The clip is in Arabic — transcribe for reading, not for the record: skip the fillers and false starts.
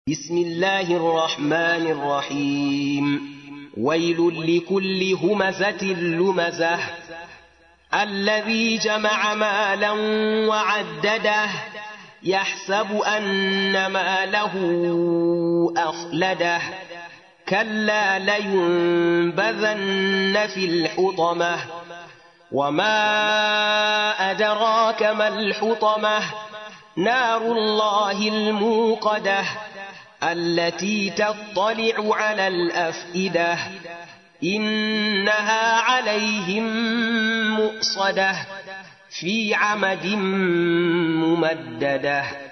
بسم الله الرحمن الرحيم ويل لكل همزة لمزة الذي جمع مالا وعدده يحسب أن ماله أخلده كلا لينبذن في الحطمة وما أدراك ما الحطمة نار الله الموقدة التي تطلع على الأفئدة إنها عليهم مؤصدة في عمد ممددة.